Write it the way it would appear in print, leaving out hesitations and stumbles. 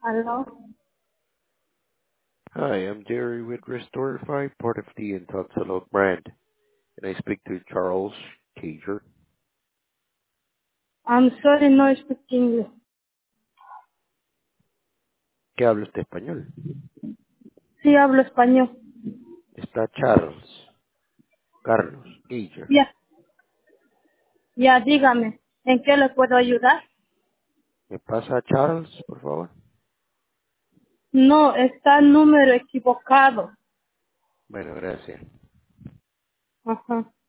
Aló. Hi, I'm Jerry with Restorify, part of the Intoxalog brand. Can I speak to Charles Cager? I'm sorry, no speak English. ¿Qué habla usted español? Sí, hablo español. Está Carlos Cager. Ya, ya, dígame. ¿En qué le puedo ayudar? ¿Me pasa a Charles, por favor? No, está el número equivocado. Bueno, gracias. Ajá.